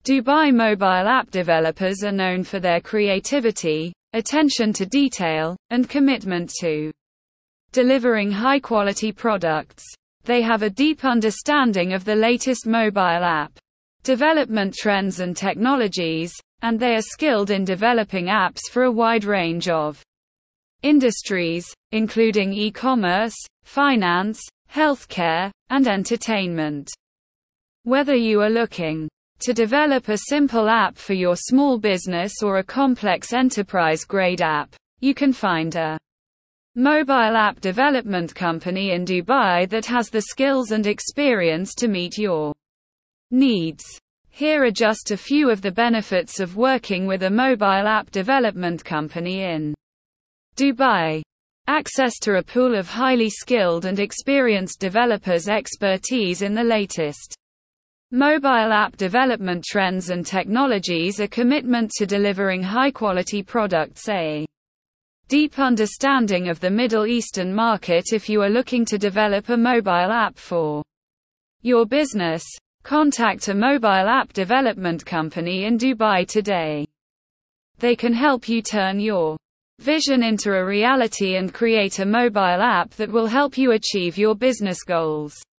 Dubai mobile app developers are known for their creativity, attention to detail, and commitment to delivering high-quality products. They have a deep understanding of the latest mobile app development trends and technologies, and they are skilled in developing apps for a wide range of industries, including e-commerce, finance, healthcare, and entertainment. Whether you are looking to develop a simple app for your small business or a complex enterprise-grade app, you can find a mobile app development company in Dubai that has the skills and experience to meet your needs. Here are just a few of the benefits of working with a mobile app development company in Dubai. Access to a pool of highly skilled and experienced developers, expertise in the latest mobile app development trends and technologies, a commitment to delivering high-quality products, a deep understanding of the Middle Eastern market. If you are looking to develop a mobile app for your business, contact a mobile app development company in Dubai today. They can help you turn your vision into a reality and create a mobile app that will help you achieve your business goals.